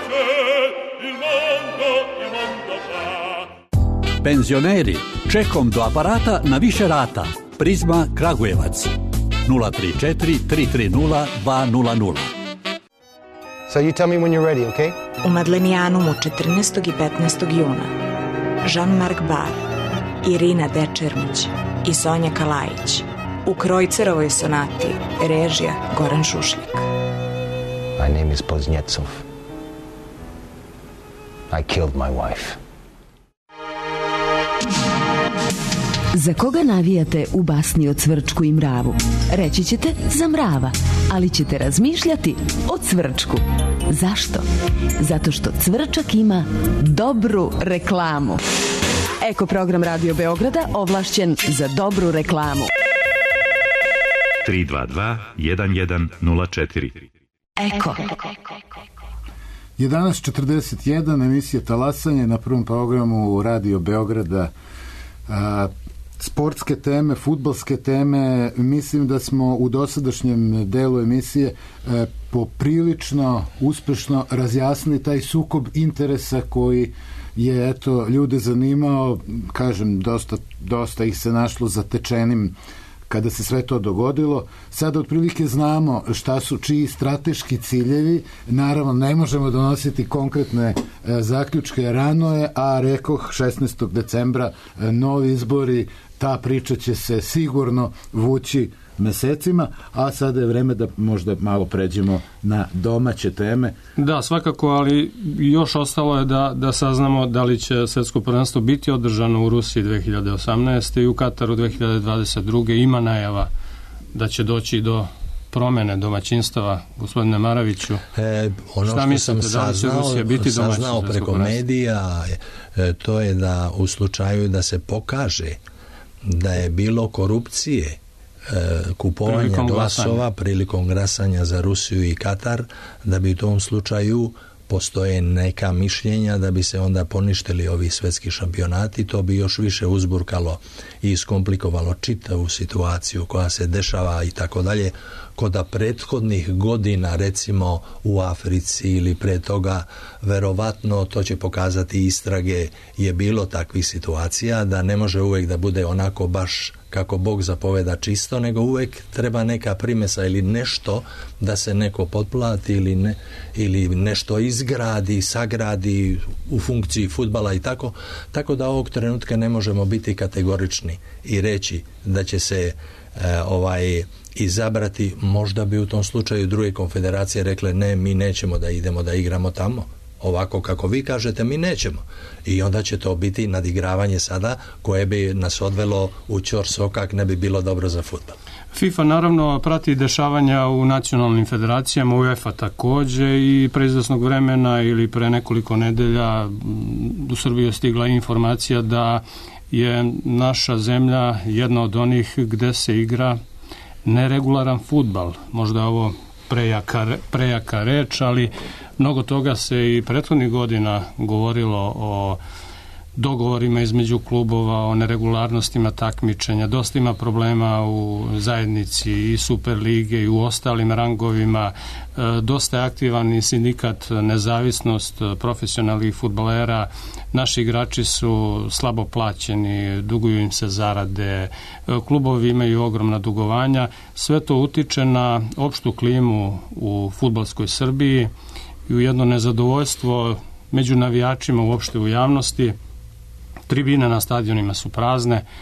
Penzioneri, čekom do aparata na više rata. Prizma Kragujevac. nula tri četiri tri tri nula dva nula nula. So you tell me when you're ready, okay? U Madlenijanumu četrnaestog i petnaestog juna Jean-Marc Bar, Irina Dečermić i Sonja Kalajić u Krojcerovoj sonati, režija Goran Šušljak. My name is Poznjecov. I killed my wife. Za koga navijate u basni o Cvrčku i mravu? Reći ćete za mrava, ali ćete razmišljati o Cvrčku. Zašto? Zato što Cvrčak ima dobru reklamu. Eko program Radio Beograda ovlašćen za dobru reklamu. tri dva dva jedan jedan nula četiri. Eko. jedanaest četrdeset jedan, emisija Talasanje na prvom programu Radio Beograda. A, sportske teme, fudbalske teme. Mislim da smo u dosadašnjem delu emisije e, poprilično uspešno razjasnili taj sukob interesa koji je eto ljude zanimao. Kažem, dosta, dosta ih se našlo zatečenim kada se sve to dogodilo. Sada otprilike znamo šta su čiji strateški ciljevi. Naravno, ne možemo donositi konkretne e, zaključke, rano je, a rekoh šesnaestog decembra e, novi izbori, ta priča će se sigurno vući mesecima, a sada je vreme da možda malo pređemo na domaće teme. Da, svakako, ali još ostalo je da, da saznamo da li će svetsko prvenstvo biti održano u Rusiji dve hiljade osamnaeste i u Kataru dve hiljade dvadeset druge. Ima najava da će doći do promene domaćinstava, gospodine Maraviću. E, ono Šta što mislite, sam da li će saznao, Rusija biti saznao preko medija, e, to je da u slučaju da se pokaže da je bilo korupcije, kupovanja prilikom glasova glasanja. prilikom glasanja za Rusiju i Katar, da bi u tom slučaju postoje neka mišljenja da bi se onda poništili ovi svetski šampionati. To bi još više uzburkalo i iskomplikovalo čitavu situaciju koja se dešava i tako dalje. Kod prethodnih godina, recimo u Africi ili pre toga, verovatno to će pokazati istrage, je bilo takvih situacija da ne može uvek da bude onako baš kako Bog zapoveda čisto, nego uvek treba neka primesa ili nešto da se neko potplati ili, ne, ili nešto izgradi, sagradi u funkciji fudbala i tako. Tako da ovog trenutka ne možemo biti kategorični i reći da će se e, ovaj izabrati. Možda bi u tom slučaju druge konfederacije rekle ne, mi nećemo da idemo da igramo tamo. Ovako kako vi kažete, mi nećemo. I onda će to biti nadigravanje sada koje bi nas odvelo u ćor sokak, ne bi bilo dobro za fudbal. FIFA naravno prati dešavanja u nacionalnim federacijama, UEFA takođe, i pre izvesnog vremena ili pre nekoliko nedelja u Srbiju je stigla informacija da je naša zemlja jedna od onih gde se igra neregularan fudbal. Možda ovo prejaka, prejaka reč, ali mnogo toga se i prethodnih godina govorilo o dogovorima između klubova, o neregularnostima takmičenja. Dosta ima problema u zajednici i Superlige i u ostalim rangovima. Dosta je aktivan i sindikat Nezavisnost profesionalnih fudbalera. Naši igrači su slabo plaćeni, duguju im se zarade, klubovi imaju ogromna dugovanja. Sve to utiče na opštu klimu u fudbalskoj Srbiji i u jedno nezadovoljstvo među navijačima uopšte u javnosti. Tribine na stadionima su prazne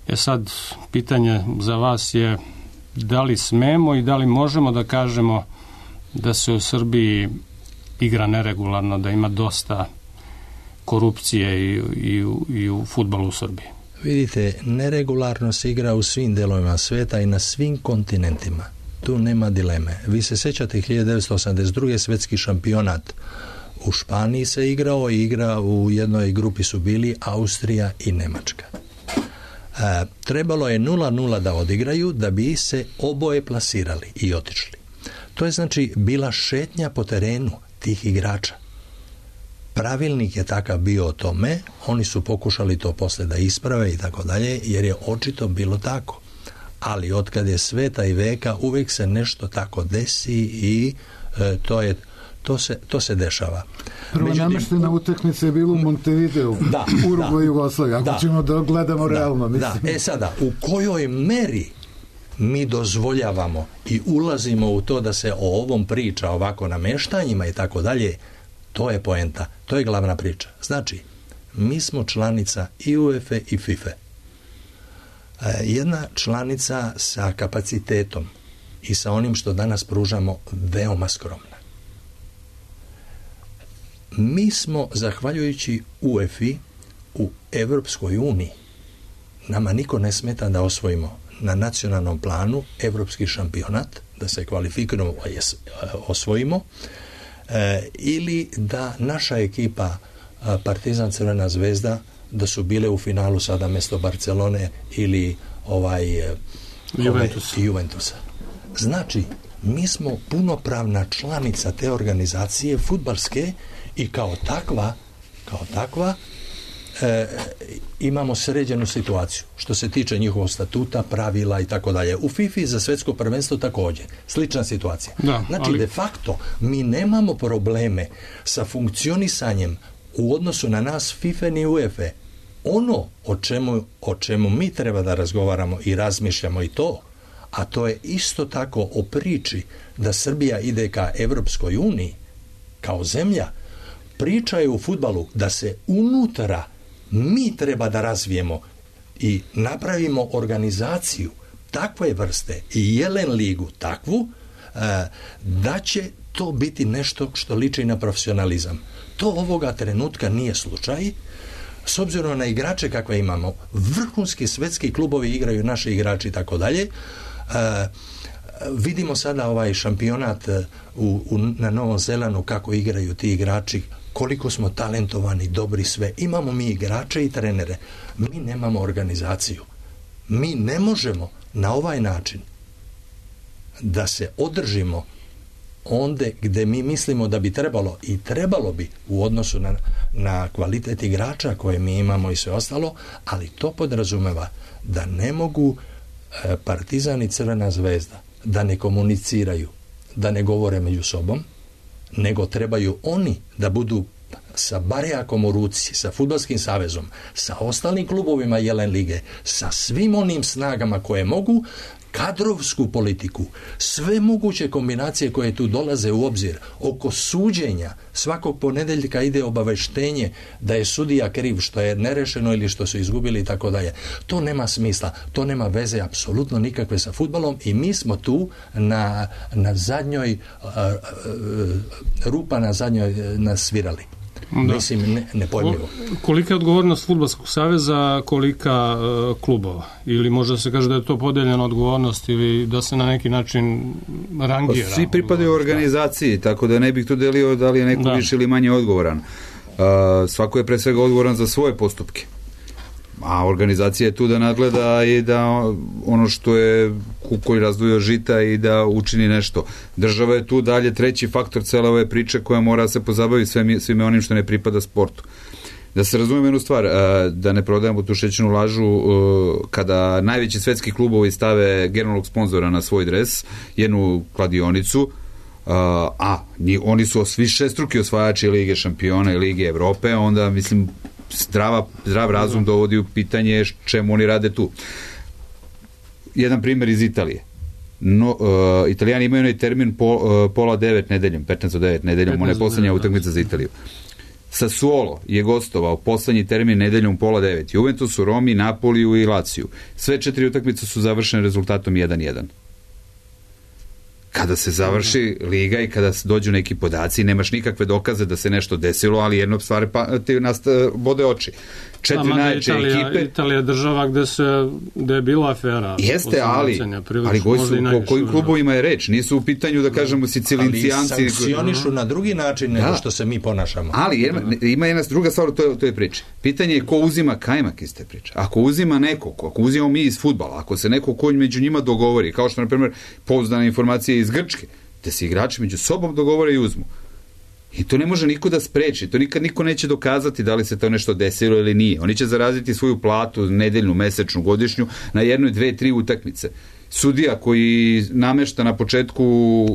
E sad, pitanje za vas je da li smemo i da li možemo da kažemo da se u Srbiji igra neregularno, da ima dosta korupcije i, i, i u fudbalu u Srbiji? Vidite, neregularno se igra u svim delovima sveta i na svim kontinentima. Tu nema dileme. Vi se sećate hiljadu devetsto osamdeset druge svetski šampionat u Španiji se igrao i igra u jednoj grupi su bili Austrija i Nemačka. E, trebalo je nula nula da odigraju da bi se oboje plasirali i otišli. To je znači bila šetnja po terenu tih igrača. Pravilnik je takav bio o tome, oni su pokušali to posle da isprave i tako dalje, jer je očito bilo tako. Ali otkad je sveta i veka uvijek se nešto tako desi i e, to je to se, to se dešava. Prva Međutim, nameštena utakmica je bila u Montevideo, da, Urugvaj i Jugoslavija. Ako da, ćemo da gledamo da, realno, mislim. Da. E sada, u kojoj meri mi dozvoljavamo i ulazimo u to da se o ovom priča ovako nameštanjima i tako dalje, to je poenta, to je glavna priča. Znači, mi smo članica i UEFA i FIFA. Jedna članica sa kapacitetom i sa onim što danas pružamo veoma skromna. Mi smo, zahvaljujući UEFA u Evropskoj uniji, nama niko ne smeta da osvojimo na nacionalnom planu evropski šampionat, da se kvalifikujemo, osvojimo, e, ili da naša ekipa Partizan, Crvena zvezda, da su bile u finalu sada mesto Barcelone ili ovaj Juventus. Ovaj, Juventusa. Znači, mi smo punopravna članica te organizacije fudbalske i kao takva, kao takva e, imamo sređenu situaciju što se tiče njihovog statuta, pravila i tako dalje. U FIFA za svetsko prvenstvo također slična situacija. Da, znači ali... de facto mi nemamo probleme sa funkcionisanjem u odnosu na nas FIFA ni UEFA. Ono o čemu, o čemu mi treba da razgovaramo i razmišljamo i to, a to je isto tako o priči da Srbija ide ka Evropskoj uniji kao zemlja. Priča je u fudbalu da se unutra mi treba da razvijemo i napravimo organizaciju takve vrste i Jelen ligu takvu da će to biti nešto što liči na profesionalizam. To ovoga trenutka nije slučaj. S obzirom na igrače kakve imamo, vrhunski svetski klubovi igraju naši igrači i tako dalje. Vidimo sada ovaj šampionat u, u, na Novom Zelanu kako igraju ti igrači, koliko smo talentovani, dobri sve. Imamo mi igrače i trenere. Mi nemamo organizaciju. Mi ne možemo na ovaj način da se održimo onde gde mi mislimo da bi trebalo i trebalo bi u odnosu na, na kvalitet igrača koje mi imamo i sve ostalo, ali to podrazumeva da ne mogu e, Partizan i Crvena zvezda da ne komuniciraju, da ne govore među sobom, nego trebaju oni da budu sa barejakom u ruci, sa fudbalskim savezom, sa ostalim klubovima Jelen lige, sa svim onim snagama koje mogu, kadrovsku politiku, sve moguće kombinacije koje tu dolaze u obzir, oko suđenja, svakog ponedeljka ide obaveštenje da je sudija kriv što je nerešeno ili što su izgubili i tako dalje. To nema smisla, to nema veze apsolutno nikakve sa fudbalom i mi smo tu na, na zadnjoj uh, uh, rupa na zadnjoj uh, nasvirali. Da. Mislim, ne, nepojmljivo. Kolika je odgovornost Fudbalskog saveza, kolika uh, klubova? Ili možda se kaže da je to podeljena odgovornost ili da se na neki način rangira? Svi pripadaju organizaciji, tako da ne bih to delio da li je neko da. više ili manje odgovoran. Uh, svako je pre svega odgovoran za svoje postupke. A organizacija je tu da nadgleda i da ono što je koji razdvojio žita i da učini nešto. Država je tu dalje treći faktor cele ove priče koja mora se pozabaviti svime, svime onim što ne pripada sportu. Da se razumem jednu stvar, da ne prodajemo tu šećernu lažu, kada najveći svetski klubovi stave generalnog sponzora na svoj dres, jednu kladionicu, a oni su svi šestruki osvajači Lige šampiona i Lige Evrope, onda mislim Zdrava, zdrav razum dovodi u pitanje čemu oni rade tu. Jedan primjer iz Italije. No, uh, Italijani imaju onaj termin po, uh, pola devet nedeljom, petnaest do devet nedeljom, ona je posljednja utakmica za Italiju. Sassuolo je gostovao poslednji termin nedeljom pola devet. Juventusu, Romi, Napoliju i Laciju. Sve četiri utakmice su završene rezultatom jedan jedan. Kada se završi liga i kada se dođu neki podaci, nemaš nikakve dokaze da se nešto desilo, ali jedno stvar pa, ti nasta, bode oči. Četiri najjače ekipe. Italija je država gde, se, gde je bila afera. Jeste, ali, ali koji su, o kojim klubovima je reč? Nisu u pitanju, da kažemo, Sicilincijanci. Ali sankcionišu na drugi način nego da. Što se mi ponašamo. Ali jedna, ima jedna druga stvar u toj, toj priči. Pitanje je ko uzima kajmak iz te priče. Ako uzima neko, ako uzimamo mi iz fudbala, ako se neko ko među njima dogovori, kao što, na primjer, pouzdana informacija iz Grčke, da se igrači među sobom dogovore i uzmu. I to ne može niko da spreči, to nikad niko neće dokazati da li se to nešto desilo ili nije. Oni će zaraziti svoju platu nedeljnu, mesečnu, godišnju na jednoj, dve, tri utakmice. Sudija koji namešta na početku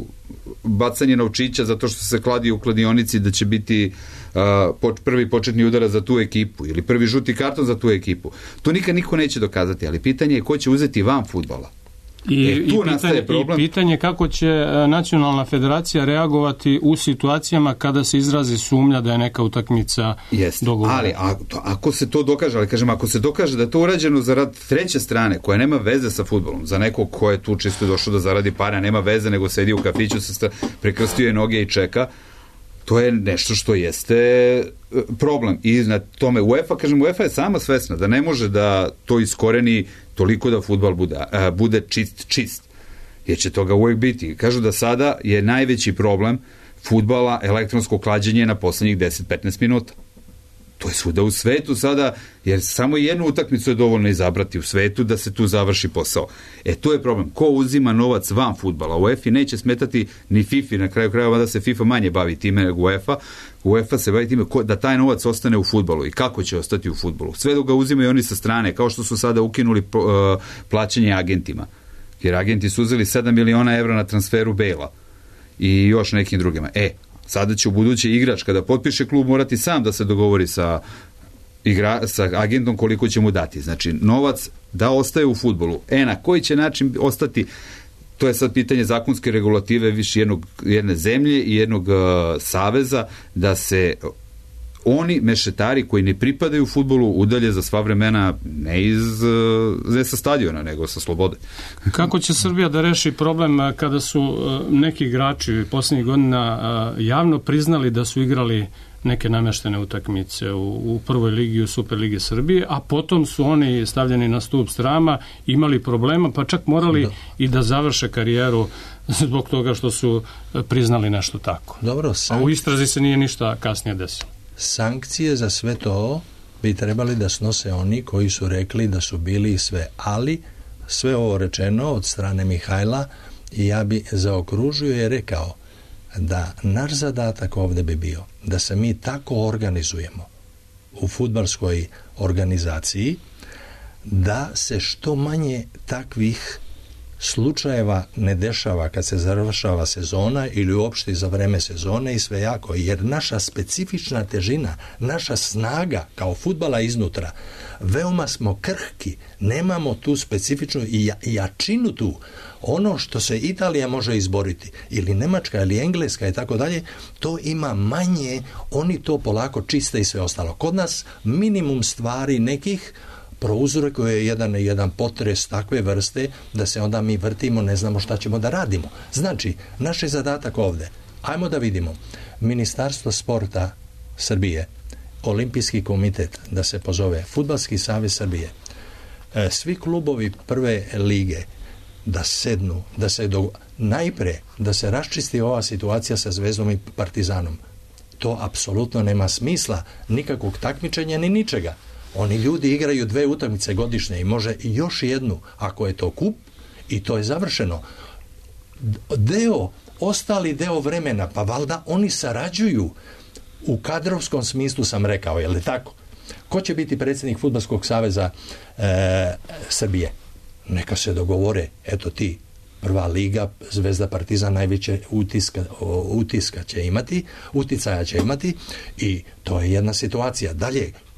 bacanje novčića zato što se kladi u kladionici da će biti uh, prvi početni udarac za tu ekipu ili prvi žuti karton za tu ekipu. To nikad niko neće dokazati, ali pitanje je ko će uzeti van fudbala. I, e, tu i, pitanje, I pitanje kako će nacionalna federacija reagovati u situacijama kada se izrazi sumnja da je neka utakmica dogovorena. Ali a, to, ako se to dokaže, ali kažem, ako se dokaže da je to urađeno zarad treće strane, koja nema veze sa fudbalom, za nekog ko je tu čisto došao da zaradi para, nema veze, nego sedi u kafiću, se prekrstio je noge i čeka, to je nešto što jeste problem. I na tome UEFA, kažem, UEFA je sama svesna da ne može da to iskoreni toliko da fudbal bude, a, bude čist, čist. Jer će toga uvijek biti. Kažu da sada je najveći problem fudbala elektronsko klađenje na poslednjih deset do petnaest minuta. To je svuda u svetu sada, jer samo jednu utakmicu je dovoljno izabrati u svetu da se tu završi posao. E, to je problem. Ko uzima novac van fudbala? UEFA neće smetati ni FIFA, na kraju krajeva da se FIFA manje bavi time nego UEFA. UEFA se bavi time da taj novac ostane u fudbalu i kako će ostati u fudbalu. Sve dok ga uzimaju oni sa strane, kao što su sada ukinuli uh, plaćanje agentima. Jer agenti su uzeli sedam miliona evra na transferu Bejla i još nekim drugima. E, sada će u buduće igrač, kada potpiše klub, morati sam da se dogovori sa, igra, sa agentom koliko će mu dati. Znači, novac da ostaje u fudbalu. E, na koji će način ostati, to je sad pitanje zakonske regulative više jednog, jedne zemlje i jednog uh, saveza, da se oni mešetari koji ne pripadaju fudbalu udalje za sva vremena ne iz ne sa stadiona, nego sa slobode. Kako će Srbija da reši problem kada su neki igrači poslednjih godina javno priznali da su igrali neke nameštene utakmice u, u prvoj ligi, u Superligi Srbije, a potom su oni stavljeni na stup srama, imali problema, pa čak morali da. i da završe karijeru zbog toga što su priznali nešto tako. Dobro, a u istrazi se nije ništa kasnije desilo. Sankcije za sve to bi trebali da snose oni koji su rekli da su bili sve, ali sve ovo rečeno od strane Mihajla i ja bi zaokružio i rekao da naš zadatak ovde bi bio da se mi tako organizujemo u fudbalskoj organizaciji da se što manje takvih slučajeva ne dešava kad se završava sezona ili uopšte za vreme sezone i sve jako, jer naša specifična težina, naša snaga kao fudbala iznutra, veoma smo krhki, nemamo tu specifičnu i jačinu tu. Ono što se Italija može izboriti, ili Nemačka ili Engleska i tako dalje, to ima manje, oni to polako čiste i sve ostalo. Kod nas minimum stvari nekih prouzrokuje je jedan, jedan potres takve vrste da se onda mi vrtimo, ne znamo šta ćemo da radimo. Znači, naš je zadatak ovde. Ajmo da vidimo. Ministarstvo sporta Srbije, Olimpijski komitet, da se pozove, Fudbalski savez Srbije, svi klubovi prve lige da sednu, da se do... najpre da se raščisti ova situacija sa Zvezdom i Partizanom. To apsolutno nema smisla, nikakvog takmičenja ni ničega. Oni ljudi igraju dve utakmice godišnje i može još jednu, ako je to kup, i to je završeno. Deo, ostali deo vremena, pa valjda oni sarađuju u kadrovskom smislu, sam rekao, je li tako? Ko će biti predsjednik Fudbalskog saveza e, Srbije? Neka se dogovore, eto ti, prva liga, Zvezda, Partizan najveće utiska, utiska će imati, uticaja će imati i to je jedna situacija. Dalje,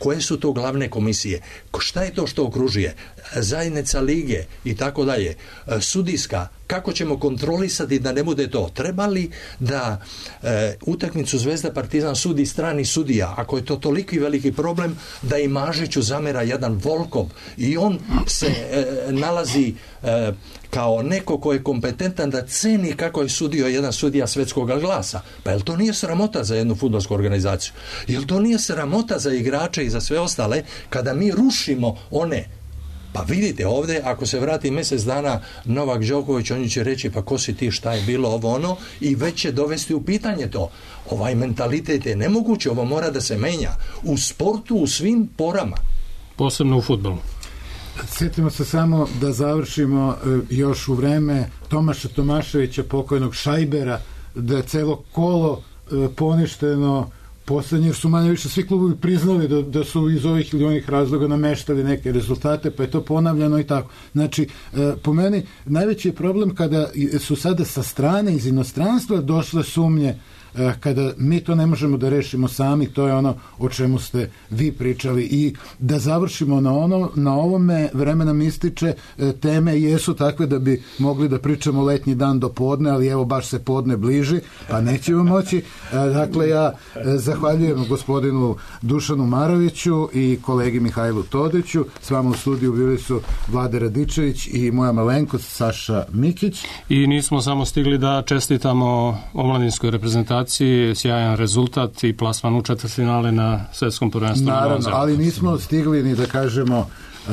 koje su to glavne komisije, šta je to što okružuje, zajednica lige i tako dalje, sudijska, kako ćemo kontrolisati da ne bude to, treba li da e, utakmicu Zvezda Partizan sudi strani sudija, ako je to toliki veliki problem da i Mažiću zamera jedan Volkov i on se e, nalazi e, kao neko ko je kompetentan da ceni kako je sudio jedan sudija Svetskog glasa. Pa jel to nije sramota za jednu fudbalsku organizaciju? Jel to nije sramota za igrače i za sve ostale kada mi rušimo one? Pa vidite ovdje, ako se vrati mjesec dana Novak Đoković, on će reći pa ko si ti, šta je bilo ovo ono, i već će dovesti u pitanje to. Ovaj mentalitet je nemoguće, ovo mora da se menja u sportu, u svim porama. Posebno u fudbalu. Sjetimo se samo da završimo još u vreme Tomaša Tomaševića, pokojnog Šajbera, da je celo kolo poništeno poslednje, jer su manje više svi klubovi priznali da, da su iz ovih ili onih razloga nameštali neke rezultate, pa je to ponavljano i tako. Znači, po meni, najveći je problem kada su sada sa strane iz inostranstva došle sumnje, kada mi to ne možemo da rešimo sami, to je ono o čemu ste vi pričali. I da završimo na ono, na ovome, vreme nam ističe, teme jesu takve da bi mogli da pričamo letnji dan do podne, ali evo baš se podne bliži, pa nećemo moći. Dakle, ja zahvaljujem gospodinu Dušanu Maroviću i kolegi Mihajlu Todiću. S vama u studiju bili su Vlade Radičević i moja malenkost Saša Mikić. I nismo samo stigli da čestitamo omladinskoj reprezentaciji sjajan rezultat i plasman u četvrtfinale na svetskom prvenstvu. Naravno, ali nismo stigli ni da kažemo,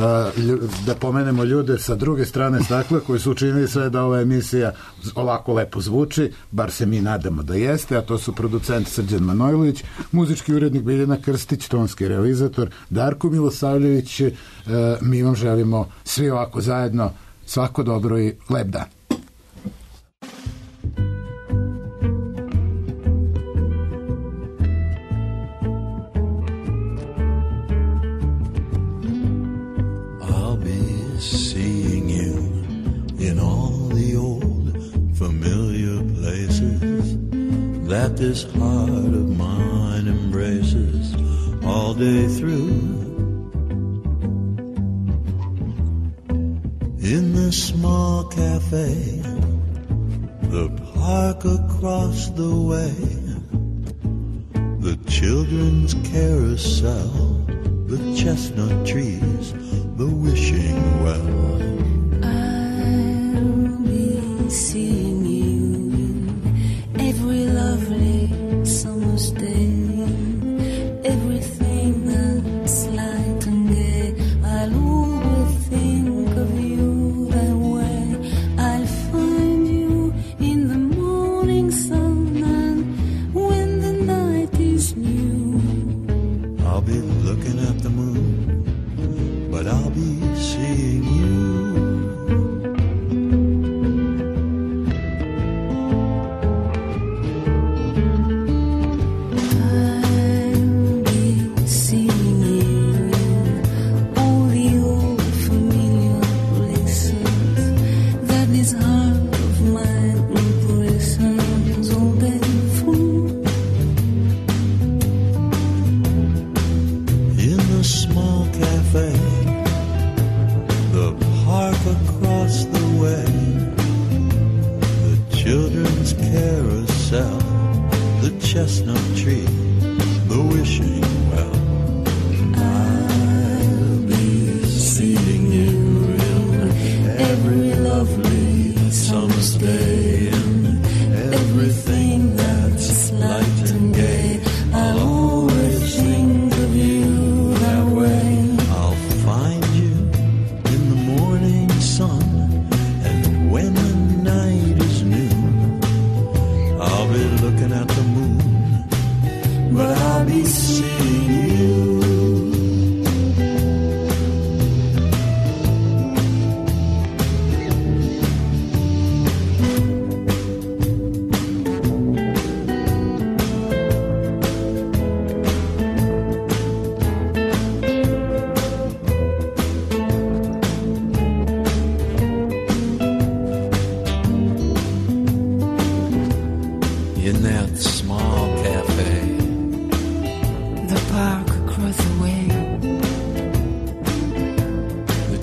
da pomenemo ljude sa druge strane stakla koji su učinili sve da ova emisija ovako lepo zvuči, bar se mi nadamo da jeste, a to su producent Srđan Manojlović, muzički urednik Biljana Krstić, tonski realizator Darko Milosavljević. Mi vam želimo svi ovako zajedno svako dobro i lep dan. That this heart of mine embraces all day through. In the small cafe, the park across the way, the children's carousel, the chestnut trees, the wishing well. I'll be seeing you in every lovely summer's day, everything that's light and gay. I'll always think of you that way. I'll find you in the morning sun and when the night is new. I'll be looking at the moon, but I'll be seeing you.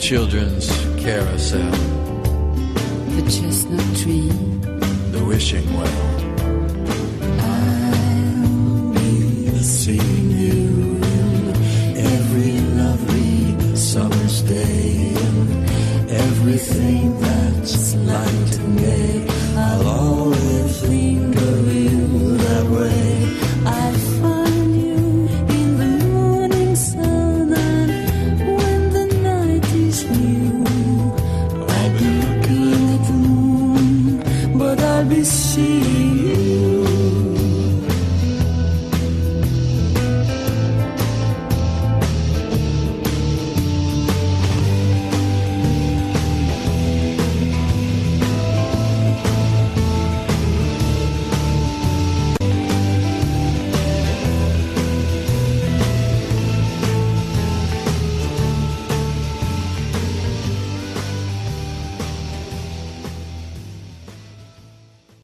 children's carousel, the chestnut tree, the wishing well. I'll be seeing you in every lovely summer's day, and everything that's like